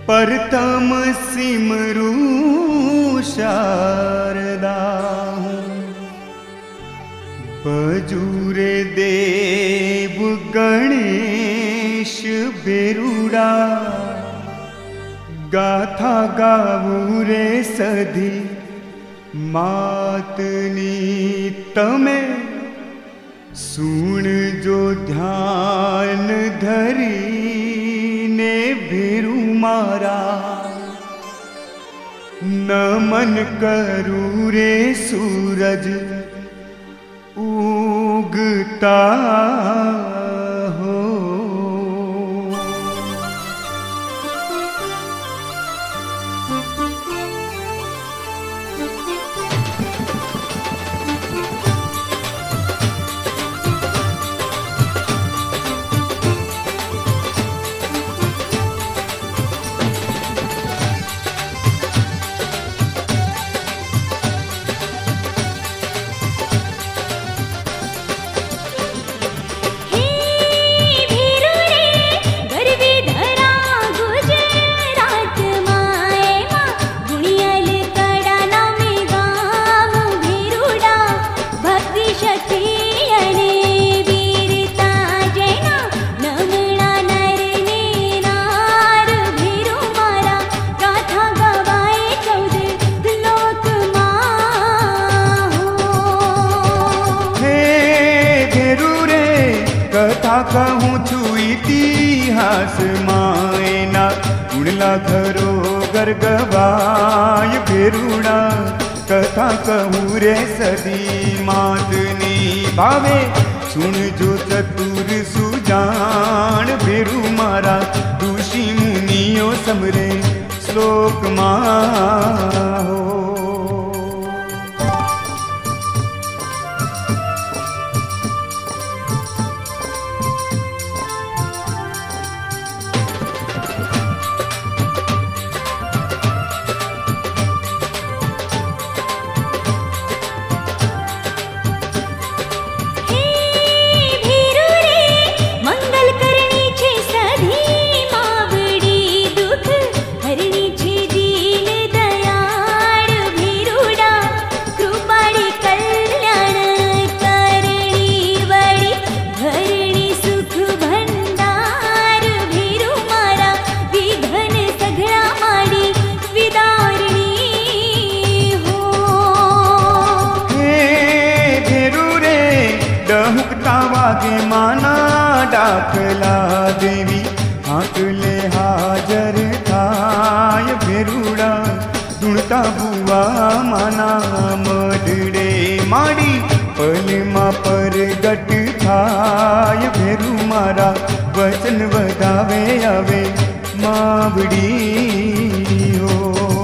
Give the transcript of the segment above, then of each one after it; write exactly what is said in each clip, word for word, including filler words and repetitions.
प्रथम सिमरू शारदा बजूरे देव गणेश बेरुड़ा गाथा गावू रे सधी मातनी तमे सुन जो ध्यान धरी ने भेरू मारा नमन करू रे सूरज उगता हो। कहूँ छु इतिहास मायना उड़ला घरो गरगवाय भेरुड़ा कथा कहूँ रे सदी मातनी भावे सुन जो चतुर सुजान भेरु मारा ऋषि मुनियो समरे श्लोक मा हो। वागे माना डाकला देवी हाकले हाजर थाय भेरुड़ा दुणता बुआ माना मडड़े माड़ी पलमा पर गट थाय भेरु मारा वचन वधावे आवे मावड़ी हो।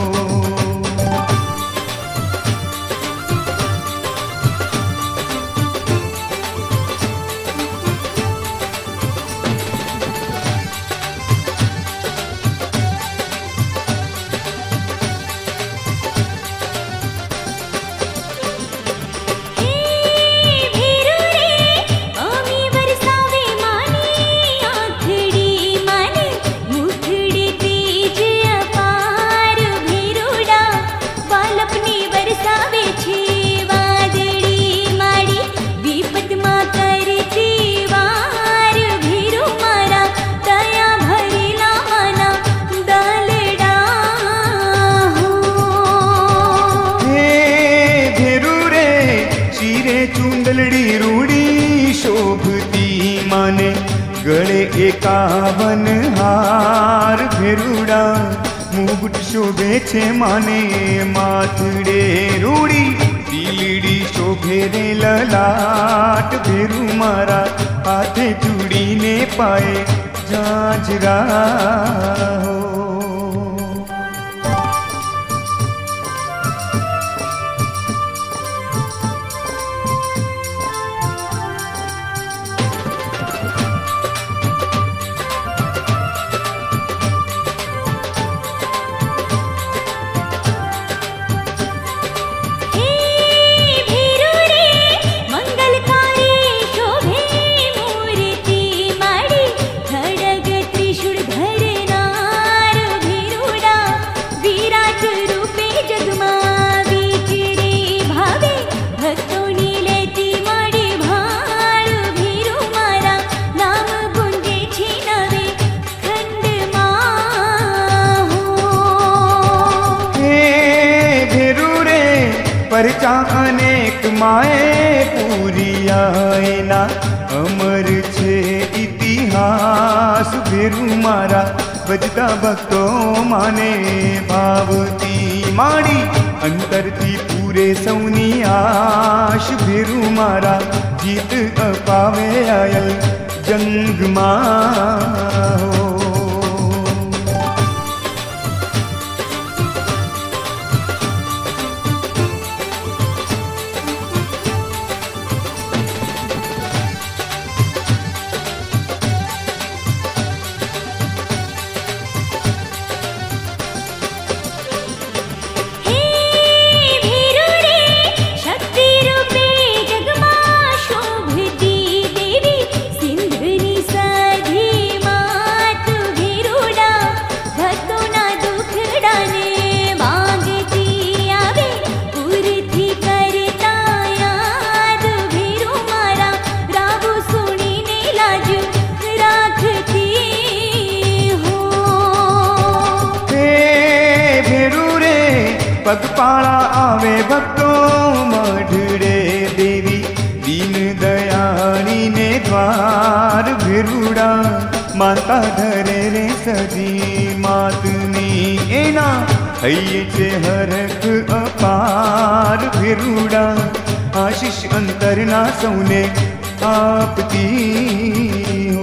चुंदलड़ी रूड़ी शोभती माने गले एकावन हार भेरुड़ा मुकुट शोभे छे माने माथड़े रूड़ी दिलड़ी शोभे रे ललाट भेरु मारा हाथे चूड़ी ने पाए झांझरा हो। खड़ग त्रिशूल धरना परचा अनेक माए पूरी आएना अमर छे इतिहास भेरू मारा बजता भक्तो माने भावती माड़ी अंतरथी पूरे सौनी आश भेरू मारा जीत अपावे आयल जंग मां पगपाड़ा आवे भक्तों मढ़ड़े देवी दीन दयानी ने द्वार भेरूड़ा माता धरे रे सजी मातनी एना हई छे हरख अपार भेरूड़ा आशीष अंतरना सौने आपती हो।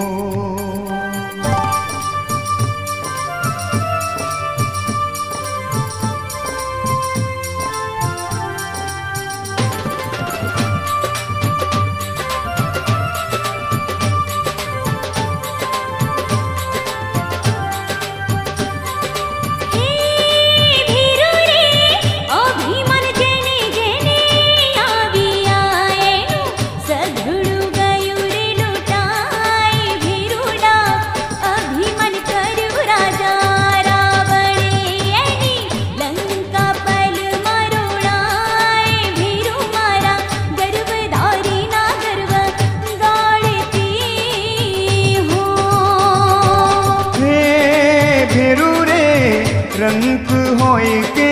रंग होय के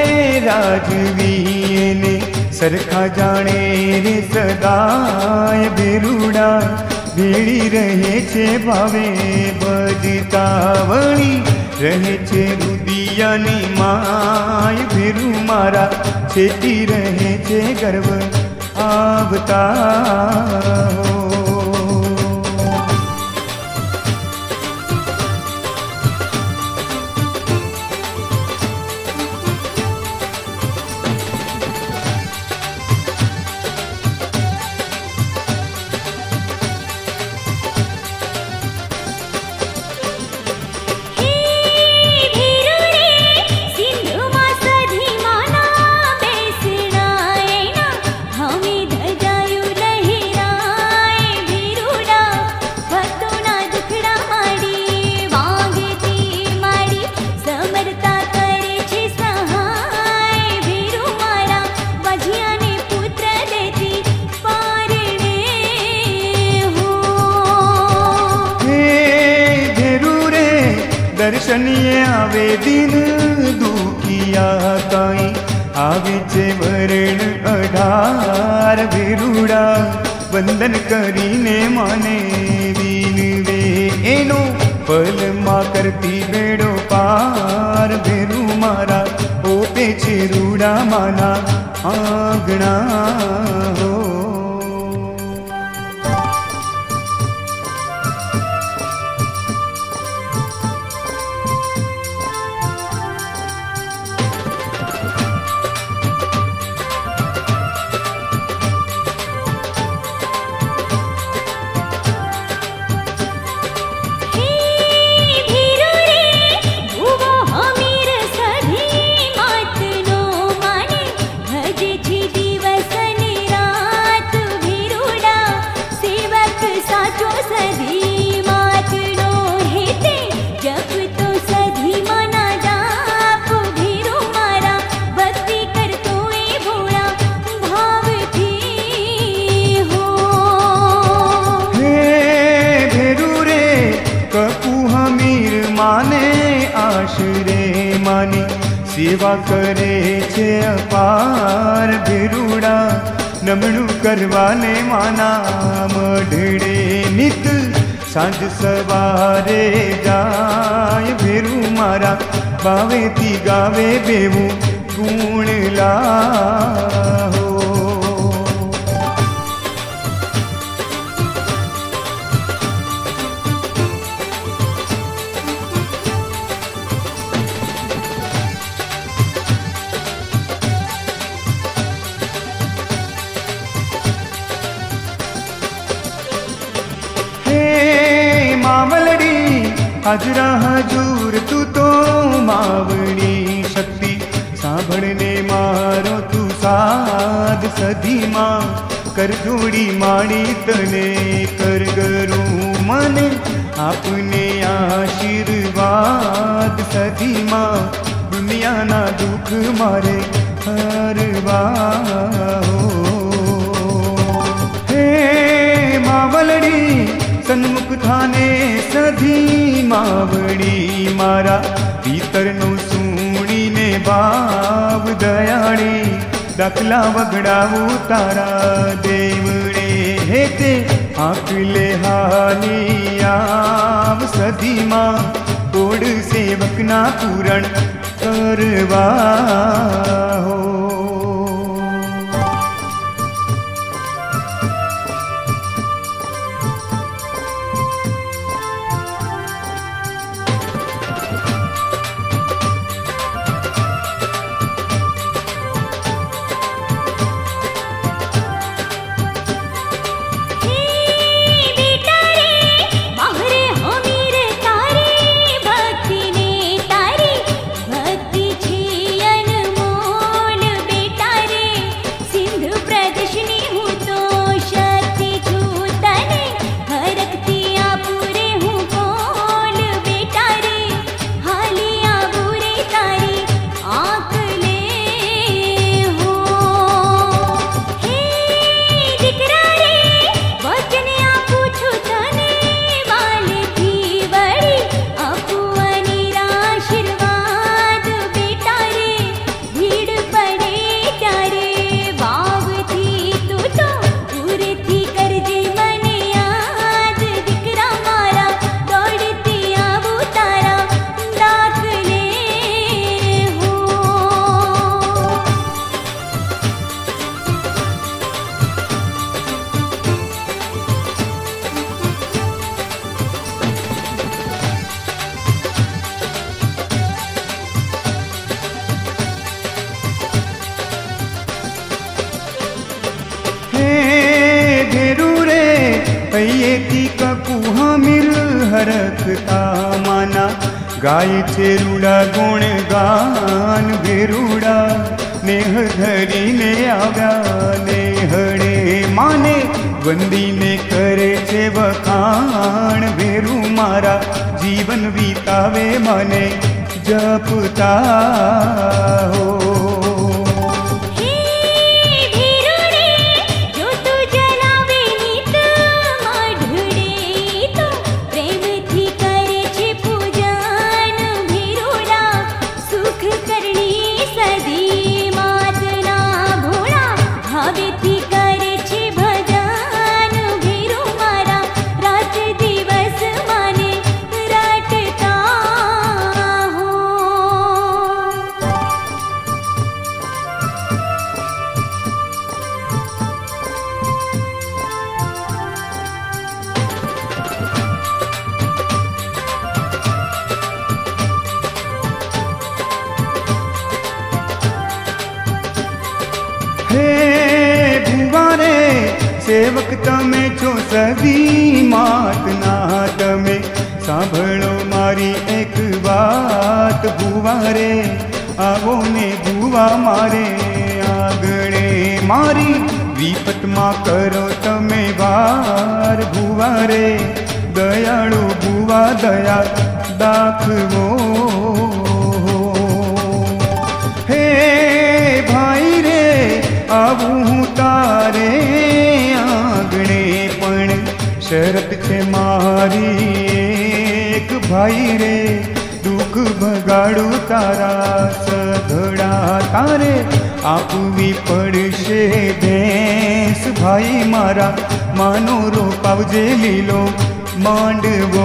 राजवी ने सरखा जाने रे सदाय भेरूड़ा भेड़ी रहे छे भावे बजता वणी रहे छे रुदियानी माय भेरू मारा छेती रहे छे गर्व आवता हो। दर्शनीय आवे दिन दुखिया काई आवे छे वरण अठार भेरूड़ा वंदन करीने माने विनवे एनो पल मां करती बेड़ो पार भेरू मारा ओपे छे रूड़ा माना आंगणा हो। સેવા કરે છે અપાર ભેરુડા નમણું કરવાને માના મઢડે નિત સાંજ સવારે જાય ભેરું મારા બાવેથી ગાવે બેવું ગુણ લાહો हाजरा हजूर तू तो मावणी शक्ति सांभळने मारो तू साध सधी मां कर जोड़ी माणी तने कर गरू मने आपने आशीर्वाद सधी मां दुनिया ना दुख मारे हरवा हो हे मावलड़ी सन्मुख थाने सधी मावड़ी मारा भीतरनु सूणीने भाव दयाड़ी दाखला वगड़ावू तारा देवड़े हेते आकले हानी आव सधी मां कोड सेवकना पूरण करवा हो हरखता माना गाय छे रूड़ा गुण गान भेरूड़ा नेह धरी ने आव्या नेहड़े माने वंदी ने करे छे वखाण भेरू मारा जीवन बीतावे माने जपता हो सेवक तमे छो सदी मात ना तमे सांभळो मारी एक बात भुवा रे आवो ने भुवा मारे आगळे मारी विपत मां करो तमे वार भुवा रे दयाळु भुवा दया दाखवो हे भाई रे आवू तारे शरत छे मारी एक भाई रे दुख दुख भगाड़ू तारा सधड़ा तारे आपवी पड़शे भैंस भाई मारा मानो रो पावजे लीलो मांडवो।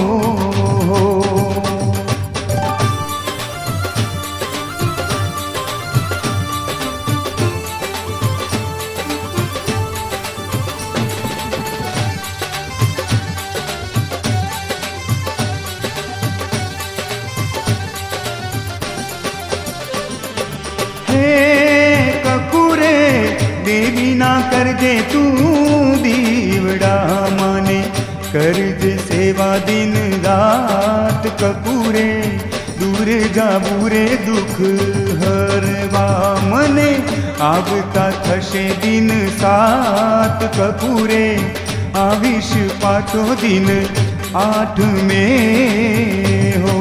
ककुरे देवी ना कर दे तू दीवड़ा माने कर दे सेवा दिन रात ककुरे दूर जा बुरे दुख हरवा मने आवता थशे दिन सात ककुरे आविश पाछो दिन आठ में हो।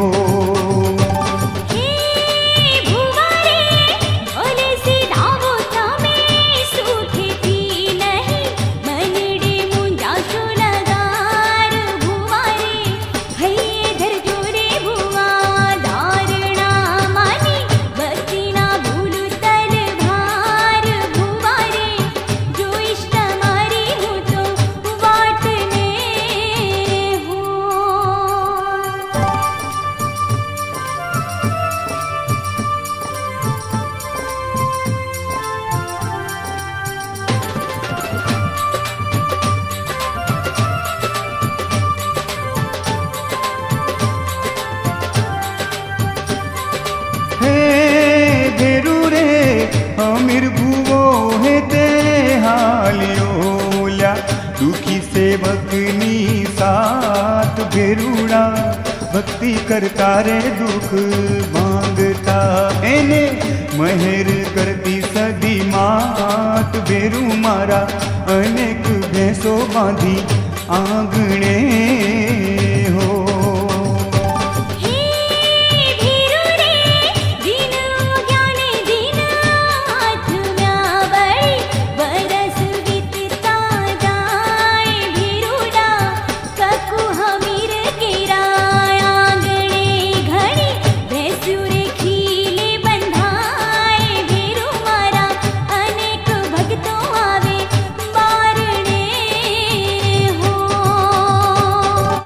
अमीर भुवो है ते हालियोल्या दुखी सेवकनी साथ भेरुड़ा भक्ति करता रे दुख मांगता एने महर करती सदी मात भेरू मारा अनेक भैंसो बांधी आंगणे